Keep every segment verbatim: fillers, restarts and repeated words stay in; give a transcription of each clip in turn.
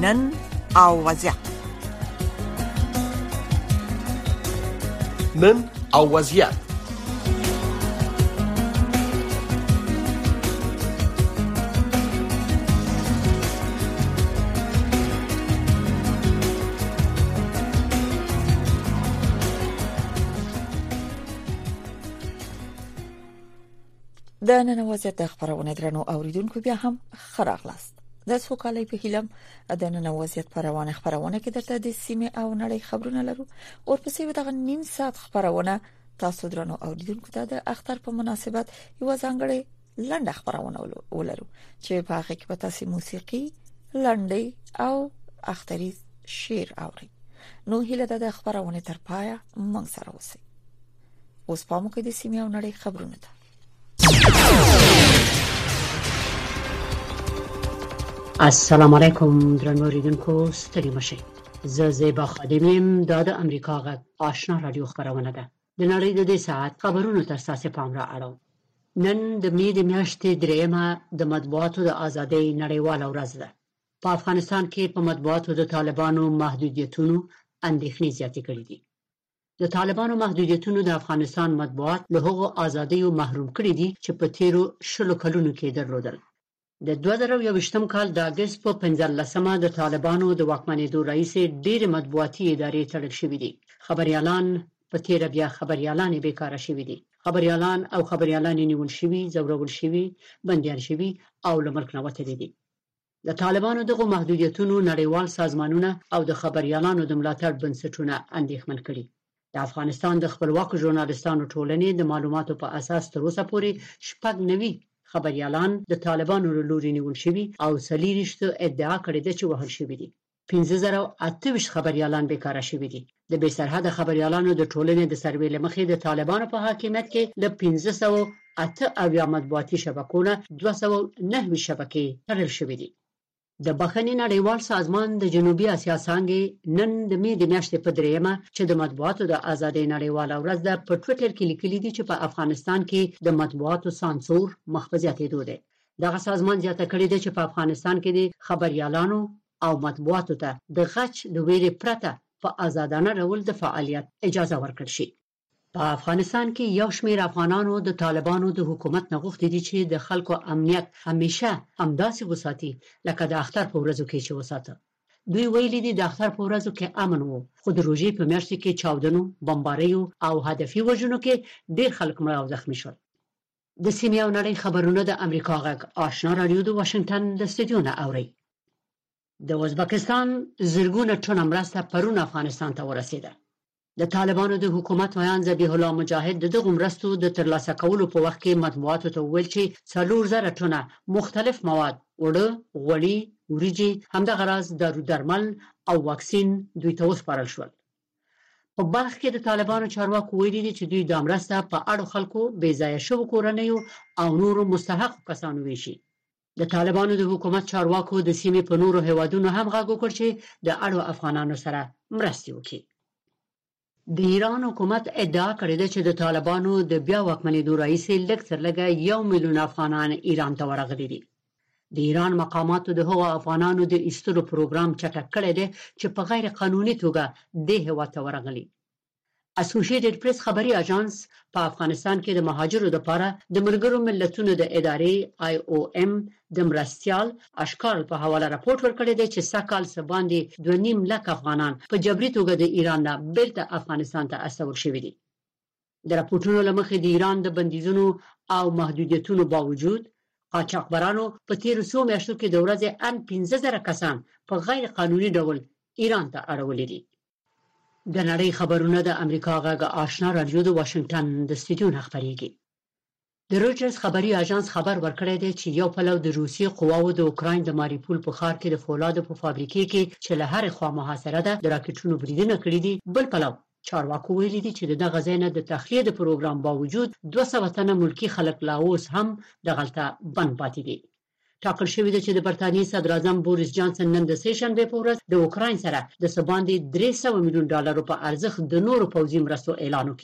نن او وضعیت. نن او وضعیت. د نن وضعیت د خبرونه درنو اوریدونکو بیا هم خراغلاست. د سوکالۍ په هیلم د نن وضعیت پروانه خبرونه کې درته د سیمه او نړۍ خبرونه لرو. او په څیر دغه نیم ساعت خبرونه تاسو درنو اوریدونکو ته د اختر په مناسبت یو ځانګړي لنډه خبرونه ولرو چې په هغه کې به تاسو موسیقي، لنډي او اختري شعر اورئ. نو هیله ده د خبرونه تر پایه مونږ سره اوسئ. اوس په موږ کې د سیمه او نړۍ خبرونه ده. السلام علیکم درنو اوریدونکو، ستړي مشئ. زه زیبا خادمیم، دا د امریکا غږ آشنا رادیو خبرونه ده. د نړۍ د دې ساعت خبرونو تر تاسو پام را اړوم. نن د می د میاشتې دریمه د مطبوعاتو د ازادۍ نړیواله ورځ ده. په افغانستان کې په مطبوعاتو د طالبانو محدودیتونو اندېښنې زیاتې کړې دي. د طالبانو محدودیتونو د افغانستان مطبوعات له هغو ازادیو محروم کړي دي چې په تیرو شلو کلونو کې درلودل. د دوه زره یوویشتم کال د اګست په پنځلسمه د طالبانو د واکمنېدو راهیسې ډېرې مطبوعاتي ادارې تړل شوې دي. خبريالان په تیره بیا خبريالان بیکاره شوي دي. خبريالان او خبريالان نیول شوي، ځورول شوي، بندیان شوي او له ملک نه وتلي دي. د طالبانو دغه محدودیتونو نړیوال سازمانونه او د خبريالانو د ملاتړ بنسټونه اندېښمن کړي. د افغانستان د خپلواکو ژورنالستانو ټولنې د معلوماتو په اساس تر اوسه پورې شپږ نوي خبريالان د طالبانو له لوري نیول شوي او څلېرویشت ادعا کړې ده چې وهل شوي دي. پنځه زره او اته ویشت خبريالان بیکاره شوي دي. د بې سرحده خبريالانو د ټولنې د سروې له مخې د طالبانو په حاکمیت کې له پنځه سوه اته اویا مطبوعاتي شبکو نه دوه سوه نهه ویشت شبکې تړل شوي دي. د بخښنې نړیوال سازمان د جنوبي اسیا څانګې نن د می د میاشتې په دریمه چې د مطبوعاتو د ازادۍ نړیواله ورځ ده په ټویټر کې لیکلي دي چې په افغانستان کې د مطبوعاتو سانسور مخ په زیاتېدو دی. دغه سازمان زیاته کړې ده چې په افغانستان کې د خبريالانو او مطبوعاتو ته د غچ د ویرې پرته په آزادانه ډول د فعالیت اجازه ورکړل شي. په افغانستان کې یو شمېر افغانانو د طالبانو د حکومت نه غوښتي دي چې د خلکو امنیت همیشه همداسې وساتي لکه د اختر په ورځو کې چې وساته. دوی ویلي دي د اختر په ورځو کې امن وو، خو د روژې په میاشت کې چاودنو، بمباریو او هدفي وژنو کې ډېر خلک مړه او زخمي شول. د سیمې او نړۍ خبرونه د امریکا غږ آشنا رادیو د واشنگټن د استودیو نه اوري. د ازبکستان زرګونه ټنه مرسته پرون افغانستان ته ورسېده. د طالبانو د حکومت ویان ذبیح الله مجاهد د دغه مرستو د ترلاسه کولو په وخت کې مطبوعاتو ته وویل چې څلور زره ټنه مختلف مواد، اوړه، غوړي، وریجې، همدغه راز دارو درمل او واکسین دوی ته وسپارل شول. په بلخ کې د طالبانو چارواکو ویلي دي چې دوی دا مرسته په اړو خلکو، بې ځایه شوو کورنیو او نورو مستحقو کسانو ویشي. د طالبانو د حکومت چارواکو د سیمې په نورو هیوادونو هم غږ وکړ چې د اړو افغانانو سره مرستې وکړي. د ایران حکومت ادعا کړې ده چې د طالبانو د بیا واکمنېدو راهیسې لږ تر لږه یو میلیون افغانان ایران ته ورغلي دي. د ایران مقاماتو د هغو افغانانو د ایستلو پروګرام چټک کړی دی چې په غیر قانوني توګه دې هېواد ته ورغلي. اسوسییټډ پریس خبري اژانس په افغانستان کې د مهاجرو لپاره د ملګرو ملتونو د ادارې آی او ام د مرستیال اشکال په حواله راپورټ ورکړی دی چې سږکال څه باندې دوه نیم لک افغانان په جبري توګه د ایران نه بیرته افغانستان ته استول شوي دي. د راپورټونو له مخې د ایران د بندیزونو او محدودیتونو باوجود قاچاقبرانو په تیرو څو میاشتو کې د ورځې ان پنځه زره کسان په غیر قانوني ډول ایران ته اړولي دي. د نړۍ خبرونه د امریکا غږ آشنا رادیو د واشنگټن د استودیو نه خپرېږي. د رویټرز خبري اژانس خبر ورکړی دی چې یو پلو د روسي قواو د اوکراین د ماریپول په ښار کې د فولادو په فابریکې کې چې له هرې خوا محاصره ده د راکټونو بریدونه کړي دي. بل پلو چارواکو ویلي دي چې دغه ځای نه د تخلیه د پروګرام باوجود دوه سوه تنه ملکي خلک لا اوس هم دغلته بند پاتې دي. ټاکل شوې ده چې د برتانیې صدراعظم بوریس جانسن نن د سې شنبې په ورځ د اوکراین سره د څه باندې درې سوه میلیون ډالرو په ارزښت د نورو پوځي مرستو اعلان وکړي.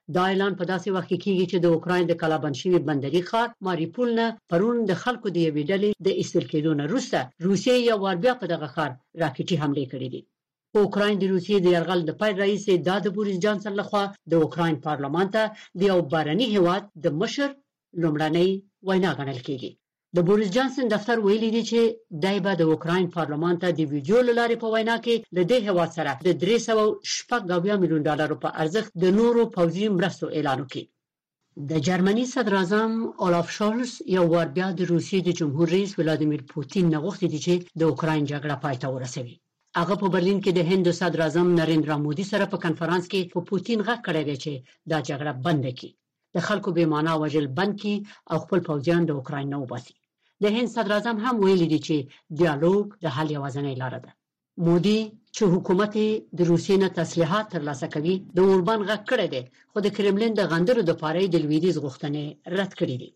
دا اعلان په داسې وخت کې کیږي چې د اوکراین د کلابند شوی بندري ښار ماریپول نه پرون د خلکو د یوې ډلې د ایستل کېدو نه وروسته روسیې یو وار بیا په دغه ښار راکټي حمله کړې دي. اوکراین د روسیې د یرغل د پیل رئیس د د بوریس جانسن لخوا د اوکراین پارلمان ته د یو بارني هیواد د مشر لومړنۍ وینا ګڼل کېږي. د بوریس جانسن دفتر ویلي دی چې دای به د اوکراین پارلمان ته د ویډیو لارې په وینا کې د دې هیواد سره د درې سوه شپږ اویا میلیون ډالرو په ارزښت د نورو پوځي مرستو اعلان وکړي. د جرمني صدر اعظم اولاف شولز یو وار بیا د روسیې د جمهور رئیس ولادیمیر پوتین نه غوښتي دي چې د اوکراین جګړه پای ته ورسوي. هغه په برلین کې د هند صدر اعظم نریندرا مودي سره په کنفرانس کې په پوتین غږ کړی دی چې دا جګړه بند کړي، د خلکو بې معنا وژل بند کړي او خپل پوځیان د اوکراین نه وباسي. د هند صدر اعظم هم ویلي دی چې ډیالوګ د حل یوازینۍ لاره ده. مودي چې حکومت د روسیې نه تسلیحات ترلاسه کوي د اوربان غږ کړی دی، خو د کرملین د غندرو د پاره د لویدیځ غوښتنې رد کړې دي.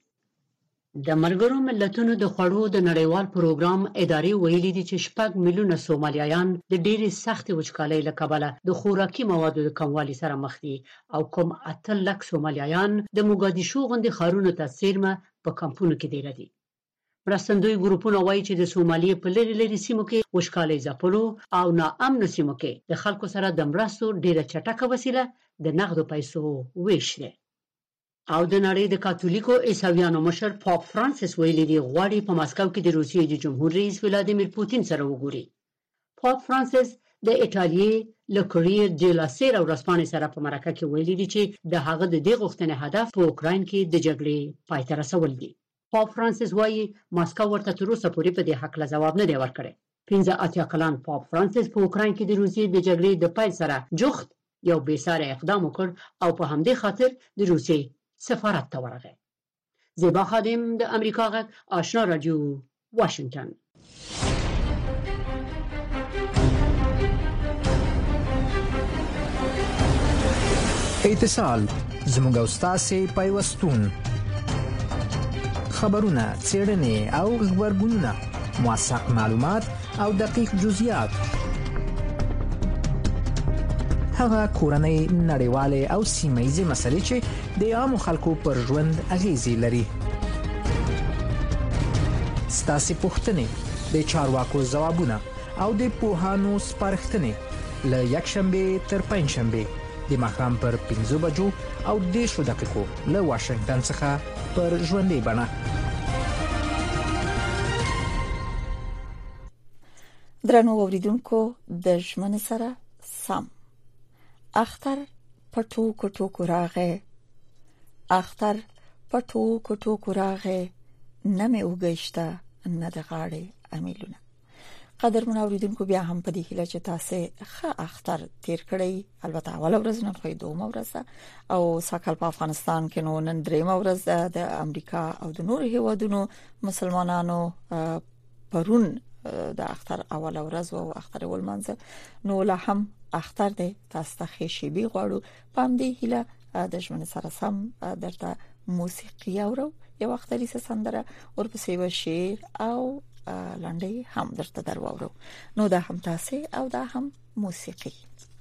د ملګرو ملتونو د خوړو د نړیوال پروګرام ادارې ویلي دي چې شپږ میلیونه سومالیایان د ډېرې سختې وچکالۍ له کبله د خوراکي موادو د کموالي سره مخ دي او کوم اته لک سومالیایان د موګادیشو غوندې ښارونو ته څیرمه په کمپونو کې دیره دي. مرستندوی ګروپونه وایي چې د سومالي په لري لري سیمو کې وچکالۍ ځپلو او ناامنو سیمو کې د خلکو سره د مرستو ډېره چټکه وسیله د نغدو پیسو ویش دی. او د نړۍ د کاتولیکو عیسویانو مشر پاپ فرانسیس ویلي دی غواړي په ماسکو کې د روسیې د جمهور رئیس ولادیمیر پوتین سره وګوري. پاپ فرانسیس د ایټالیې له کوریر د لاسیر او رسپانې سره په مرکه کې ویلي دی چې د هغه د دې غوښتنې هدف په اوکراین کې د جګړې پای ته رسول دي. پاپ فرانسیس وایي ماسکو ورته تر اوسه پورې په دې هکله ځواب نه دی ورکړی. پنځه اتیا کلن پاپ فرانسیس په اوکراین کې د روسیې د جګړې د پیل سره جوخت یو بې ساري اقدام وکړ او په همدې خاطر د روسیې سفارت ته ورغی. زیبا خادم د امریکا غږ آشنا رادیو واشنگتن. اتصال زموږ او ستاسې پیوستون، خبرونه، څېړنې او خبرګونونه، موثق معلومات او دقیق جزئیات، هغه کورنۍ، نړیوالې او سیمه ییزې مسلې چې د عامو خلکو پر ژوند اغیزې لري. ستاسې پوښتنې، د چارواکو ځوابونه او د پوهانو سپارښتنې له یکشنبې تر پنجشنبې د ماښام پر پنځو بجو او دېرشو دقیقو له واشنګټن څخه پر ژوندۍ بڼه. درنو اوریدونکو، د ژمنې سره سم اختر پټو کټو کوراغه اختر پټو کټو کوراغه نه مې وګښتا نه د غاړې امیلونه. قدر من اوریدونکو، بیا هم په دې هیله چې تاسو ښه اختر تیر کړئ. البته اول ورځ نه خو دوه ورځ او ساکل په افغانستان کې نو نن درېمه ورځ د امریکا او د نورو هیوادونو مسلمانانو پرون د اختر اول ورځ او اختر اول منځ نو لا هم اختر دې تاسو ته ښه شي بي غواړو. پام دې هیله د ژوند سره سم درته موسیقي اورو، یو اختري سندره ورپسې و شعر او لنډي هم درته درواورو. نو دا هم تاسو او دا هم موسیقي.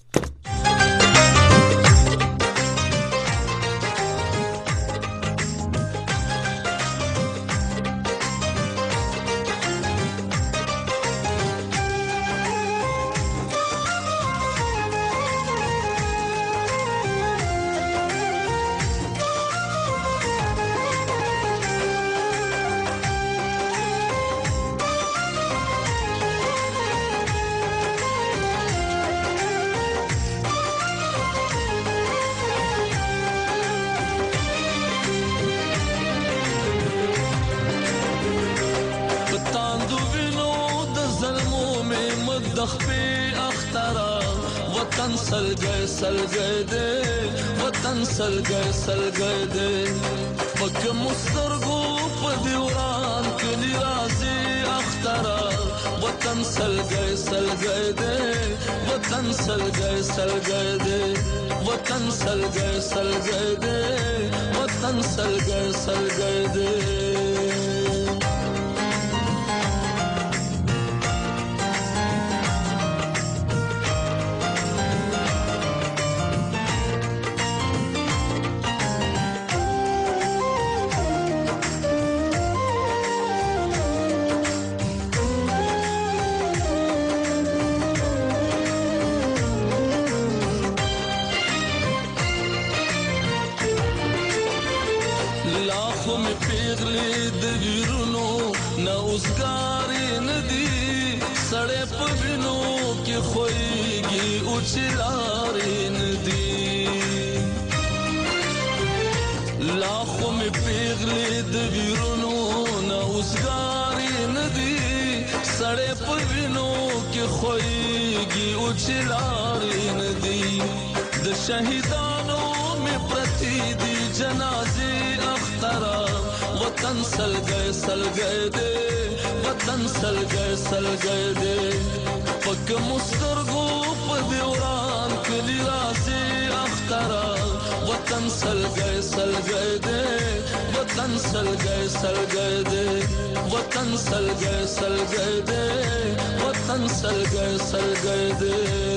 वतन सलगए सलगए दे वतन सलगए सलगए दे पक मुस्तरगो पदिवरान कली राजी अख्तरा वतन सलगए सलगए दे वतन सलगए सलगए दे वतन सलगए सलगए दे वतन सलगए सलगए दे مې پیغلې د ویرونو نه اوسګارې نه دي سړې په وینو کې خوېږي او چې لارې نه دي لا خو مې پیغلې د ویرونو نه اوسګارې نه دي سړې په وینو کې خوېږي او چې لارې نه دي د شهیدانو مې پرتی دي جنازې اخترا وطن سلګې سلګې دې وطن سلګې سلګې دې پک مسترګو په دیوران کلی راسي اخترا وطن سلګې سلګې دې وطن سلګې سلګې دې وطن سلګې سلګې دې وطن سلګې سلګې دې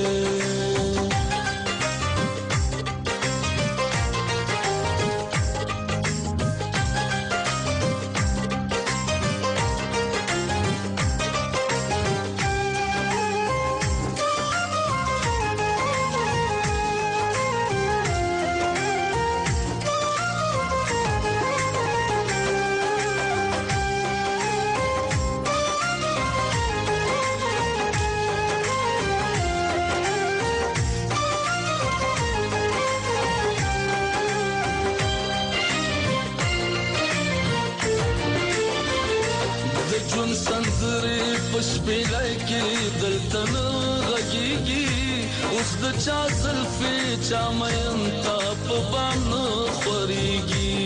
پشپیلای کې دلتن غږیږي اوس د چا زلفې چا مین تا په بام خوريږي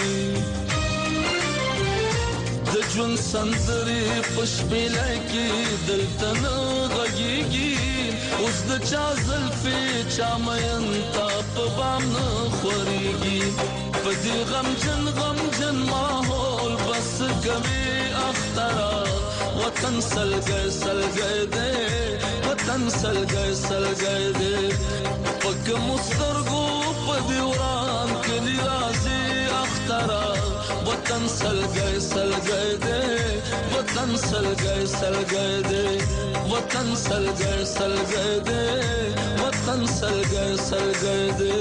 د ژوند سندرې پشپیلای کې دلتن غږیږي اوس د چا زلفې چا مین تا په بام خوريږي په دې غم جن غم جن ماحول بس کوي اخترا وطن سلګې سلګې دې وطن سلګې سلګې دې پک مسترګو په دیوران کلی راسي اخترا وطن سلګې سلګې دې وطن سلګې سلګې دې وطن سلګې سلګې دې وطن سلګې سلګې دې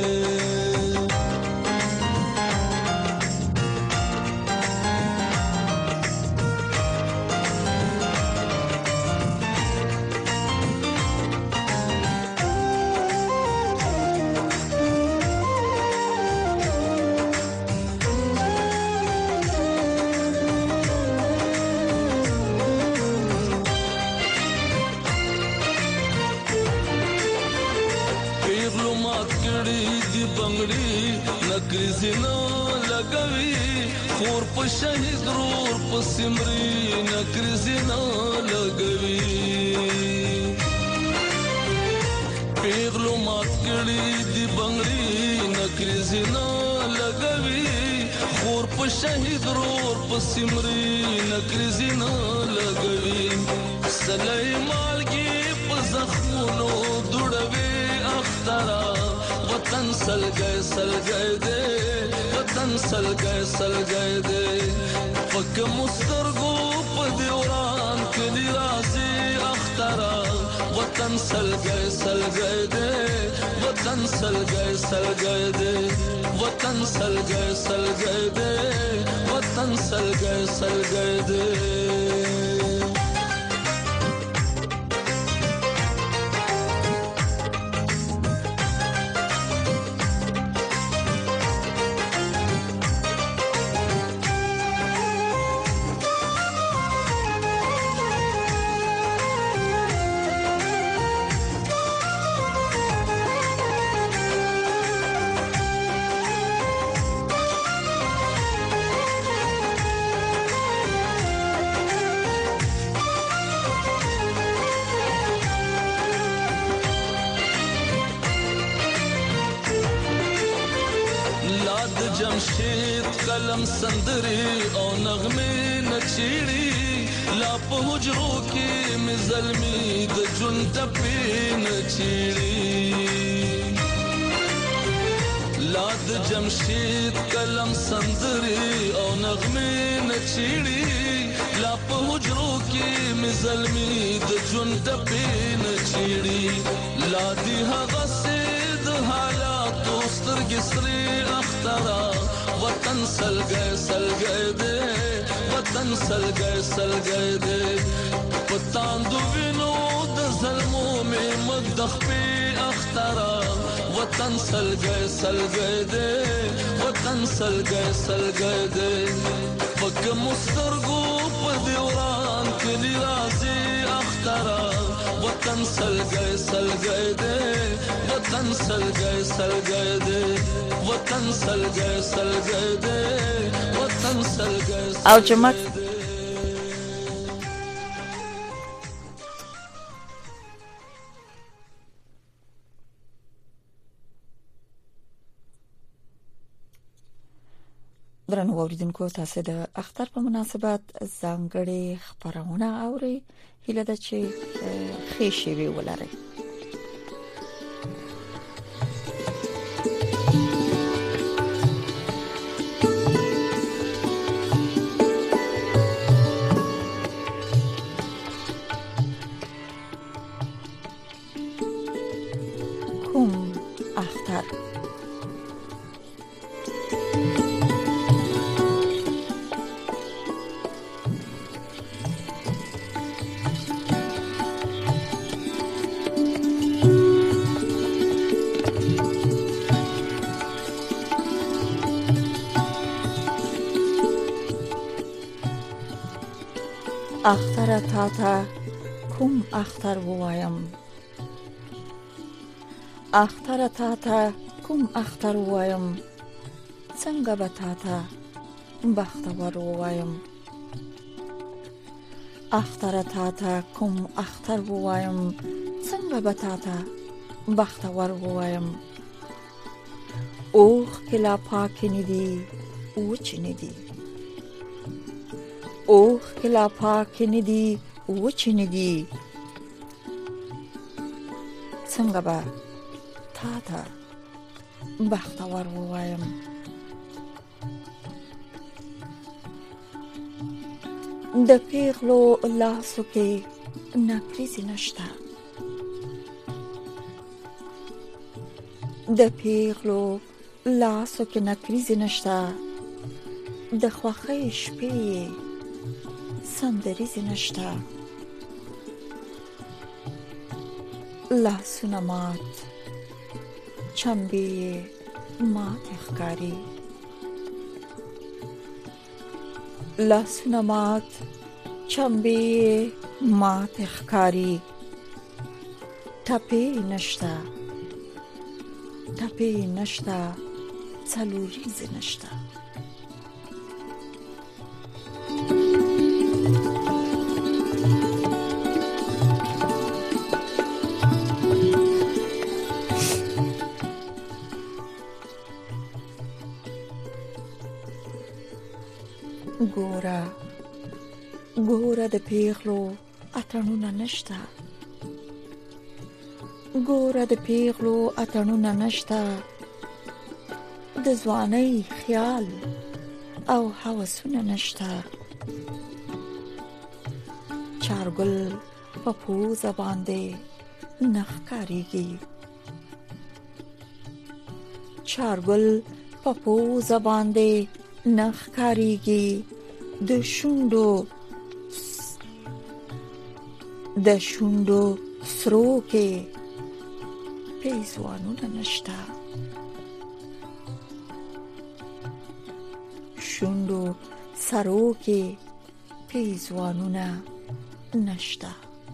نکرزنا لګوي خور په شهید رور په سمري نکرزنا لګوي پیغلو مات کړي دی بنگړي نکرزنا لګوي خور په شهید رور په سمري نکرزنا لګوي سلای مالګي په زخمونو دوړوي اخترا وطن سلګې سلګې دې وطن سلګې سلګې دې پک مسترګو په دیوران کلی راسي اخترا وطن سلګې سلګې دې وطن سلګې سلګې دې وطن سلګې سلګې دې وطن سلګې سلګې دې جمشید قلم سندري او نغمه نچيړي لا په حجرو کې مزلمي د جون ټپي نچيړي لا د جمشید قلم سندري او نغمه نچيړي لا په حجرو کې مزلمي د جون ټپي نچيړي لا دي هغه سید حالات سترګې سري اخترا वतन सलगए सलगए दे वतन सलगए सलगए दे पतांदु विनो द ظلمو में مدخ पे अख्तरा वतन सलगए सलगए दे वतन सलगए सलगए दे पग मुस्तरगो पदिवरान कली राजी अख्तरा वतन सलगए सलगए दे वतन सलगए सलगए दे वतन सलगए सलगए दे वतन सलगए او جمعت درنو اوریدونکو تاسو د اختر په مناسبت ځانګړي خبرونه اوري هیله ده چې ښه شي وی ولرئ. کوم اختر اختر تا تا کوم اختر وایم اختر تا تا کوم اختر وایم څنګه به تا تا بختور وایم اختر تا تا کوم اختر وایم څنګه به تا تا بختور وایم اوخ کلا پاک ندی اوچ ندی اوخ کلا پاک ندی وچ ندی څنګه به تا تا بختور وایم د پیغلو لاسو کې نکریزی نشته د پیغلو لاسو کې نکریزی نشته د خوخې شپې سندریزی نشته لاسونه مات چمبې مات ښکاري لاسونه مات چمبې مات ښکاري ټپې نشته ټپې نشته څلوریزې نشته ګوره ګوره د پیغلو اتڼونه نشته ګوره د پیغلو اتڼونه نشته د ځوانۍ خیال او هوسونه نشته چارګل په پوزه باندې نه ښکارېږي چارګل په پوزه باندې نه ښکارېږي د شونډو د شونډو سرو کې پیزوانونه نشته شونډو سرو کې پیزوانونه نشته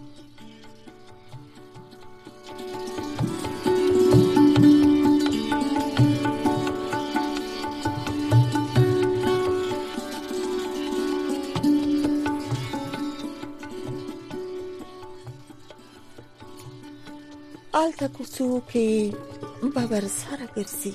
آلته کوڅو کې ببر سره ګرځي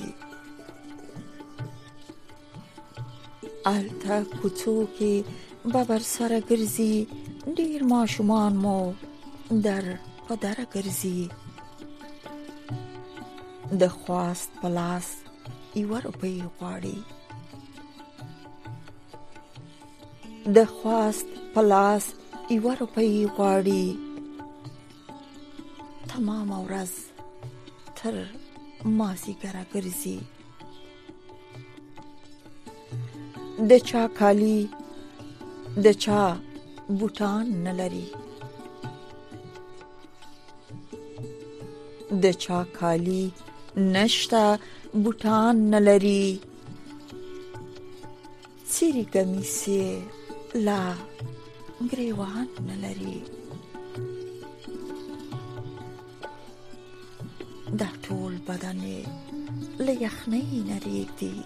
آلته کوڅو کې ببر سره ګرځي ډیر ماشومان مو در په در ګرځي د خواست پلاس یو روپۍ غواړي د خواست پلاس یو روپۍ غواړي تمام ورځ تر مازیګره ګرځي د چا کالی د چا بوټان نه لري د چا کالی نشتا بوټان نه لري سری کمیسه لا گریوان نه لري دا ټول بدن له یخنۍ نه ریږدي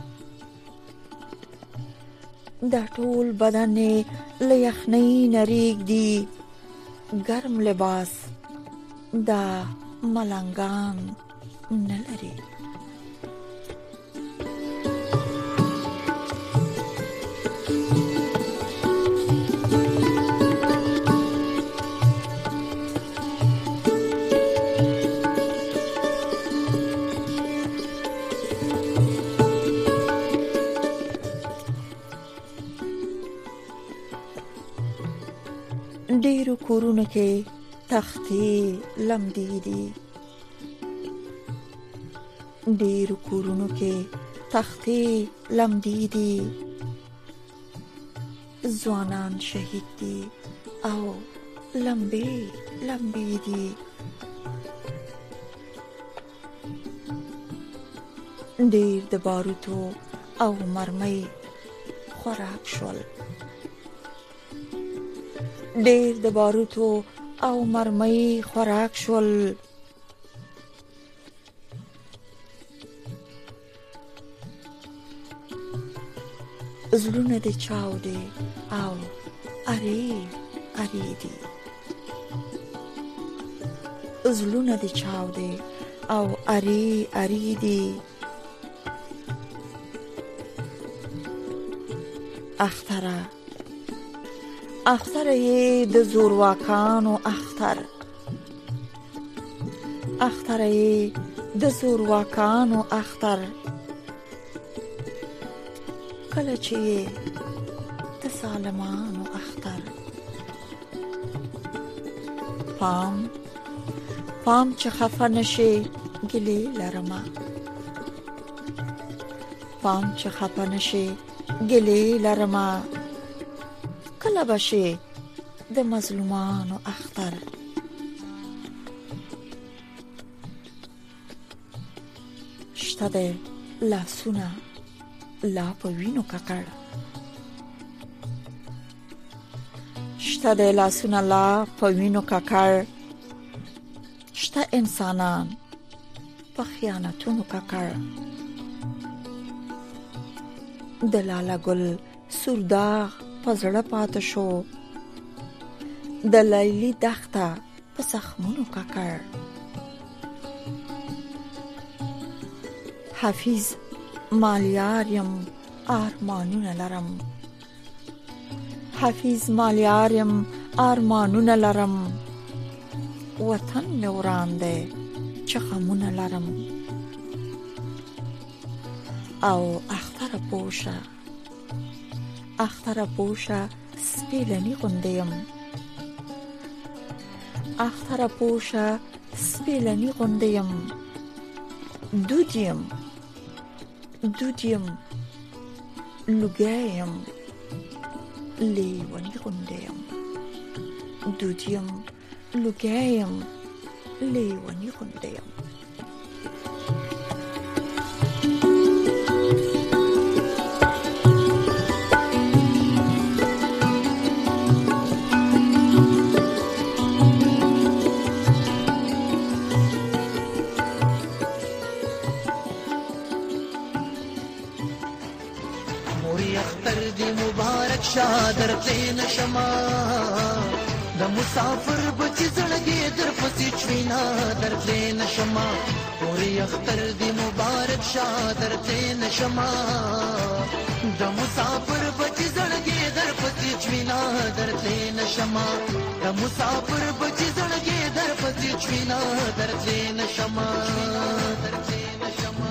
دا ټول بدن له یخنۍ نه ریږدي ګرم لباس دا ملنګان نه لري ډېرو کورونو کې تختې لمدې دي ډېرو کورونو کې تختې لمدې دي ځوانان شهید دي او لمبې لمبې دي ډېر د باروتو او مرمۍ خوراک شول ډېر د باروتو او مرمۍ خوراک شول زړونه د چاو دي او اری اری دي زړونه د چاو دي او اری اری دي اختره اختر یې د زورواکانو اختر اختر یې د زورواکانو اختر کله چې د ظالمانو اختر پام پام چې خفه نشي ګلې لرما پام چې خفه نشي ګلې لرما کله بشي د مظلومانو اختر شته د لاسونه لا په وینو ککړ شته د لاسونه لا په وینو ککړ شته انسانان په خیانتونو ککړ د لاله ګل سرداغ پزړه پات شو د لیلی دښته په زخمونو ککړ حافظ مالیاریم آرمانونه لرم حافظ مالیاریم آرمانونه لرم وطن مې وران دی چې غمونه لرم او اختره پوشه اختره پوشه سپیلنی غوندیم اختره پوشه سپیلنی غوندیم دودیم دودیم لوگایم لیوانی غوندیم دودیم لوگایم لیوانی غوندیم شادر تین شما د مسافر بچی زړګي در پسې چوينا در تین شما پوری اختر دی مبارک شادر تین شما د مسافر بچی زړګي در پسې چوينا در تین شما د مسافر بچی زړګي در پسې چوينا در تین شما در تین شما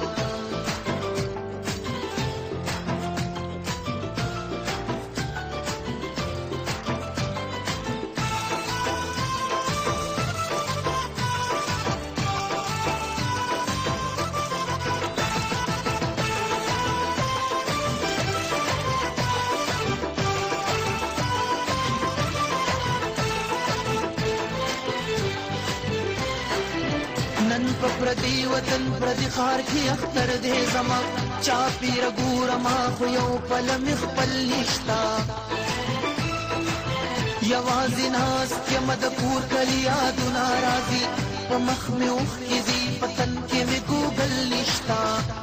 پردی وطن پردی خار کی اختر دې زما چا پیر ګور ما خو یو پل مخبل نشتا یوازې ناس کې مد پور کلی یادو ناراضي په مخ مې اوخ کېږي پتن کې مې ګوګل نشتا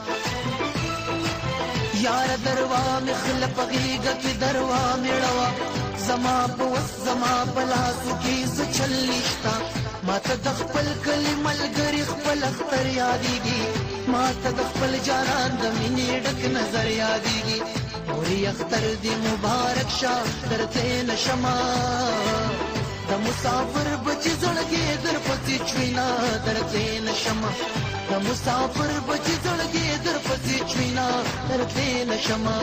یار دروا مې خلپ غېږه کې دروا مې ړوا زما په وس زما په لاسو کې څه چل نشتا ماته د خپل کلي ملګري خپل اختر یادېږي ماته د خپل جانان د مینې ډک نظر یادېږي اوري اختر دې مبارک شه درته نشما د مسافر بچي زړګي در پسې چوينا درته نشما د مسافر بچي زړګي در پسې چوينا درته نشما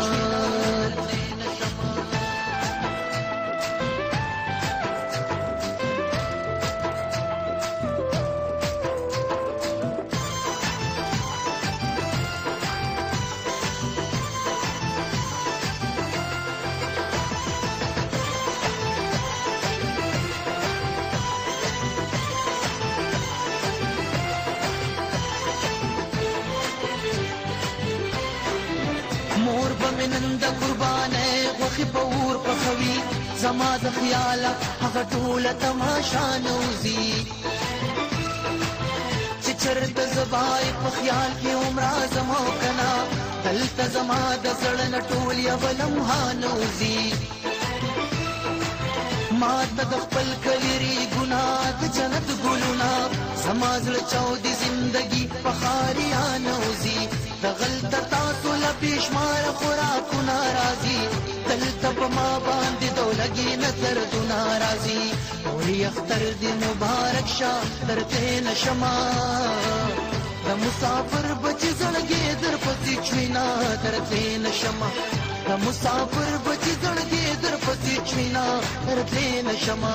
نند قربانه وخی پور پخوی زما د خیال هغه ټول تماشا نوزی چې چرته زبای په خیال کې عمر زما کنا دلته زما د زړه ټول یو لمحه نوزی ما د خپل کلیری ګناه د جنت ګلونا زما زړه چودي زندگی په خاریا نوزی د غلطه تاسو له بشمار خوراکو ناراضي دلته په ما باندې دولګي نظر تو ناراضي اوري اختر دې مبارک شه درته نشما د مسافر بچي زړګي در پسې چوينا درته نشما د مسافر بچي زړګي در پسې چوينا درته نشما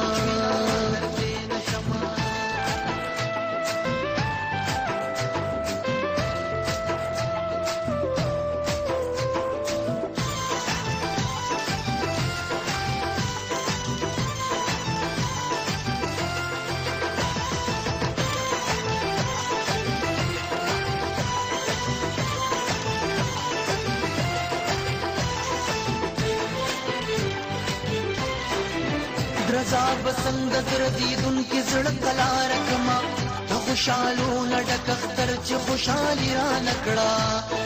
رضا بسند زردیدن کی زړه کلا رکما ته خوشالو نډک اختر چې خوشالي را نکړه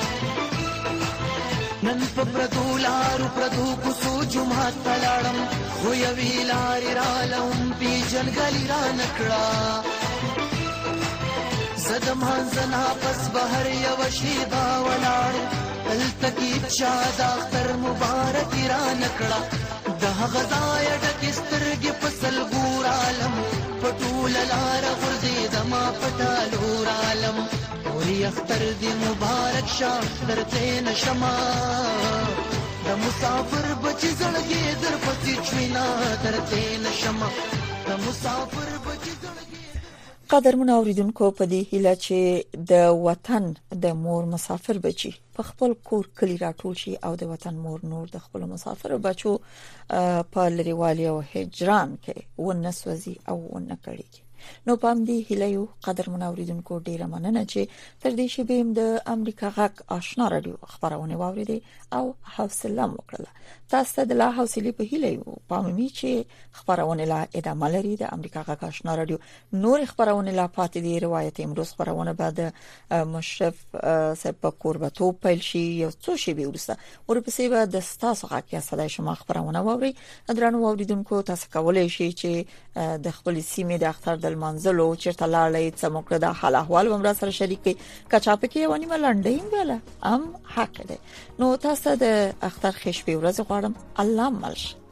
نن په پردو لارو پردو کو سو جمعه تلاړم خو یوی لارې را لوم پی جنګلی را نکړه زدم هنزنا پس بهر یو شیدا ولاړ دلته کې چا د اختر مبارک را نکړه د غزای ډک سترګې پسل ګور عالم پټول لار غردې دما پټالور عالم اوري اختر دې مبارک شه درته نشما د مسافر بچي زړګي در پسې چوينا درته نشما د مسافر بچي زړګي قدرمن اوریدونکو په دې هیله چې د وطن د مور مسافر بچي په خپل کور کلی راټول شي او د وطن مور نور د خپل مسافر بچو په لريوالي او هجران کې ونسوځي او ونکړي نو پام دې هیله یو قدرمن اوریدونکو ډیره مننه چې تر دې شی بیم د امریکا غک آشنا رادیو خبرونه واوریدي او حوصله وکړه تاسو د لا حوصله په هیله یو پام می چې خبرونه لا ادامه لري د امریکا غک آشنا رادیو نور خبرونه لا پاتې دي روایت امروز خبرونه بعد مشرف سپ قربتو پیل شي یو څو شی به ورسته ورپسې به د تاسو غک یا صداي شما خبرونه واوري درنو اوریدونکو تاسو کولای شئ چې د خپل سیمې د اختر د منزلو چیرته لاړې څه موکړه د حال احوال ومر سره شریکي کچاپ کې ونی ملنډې ویله ام حق ده نو تاسو د اختر خوشبي ورځ غواړم الله ملش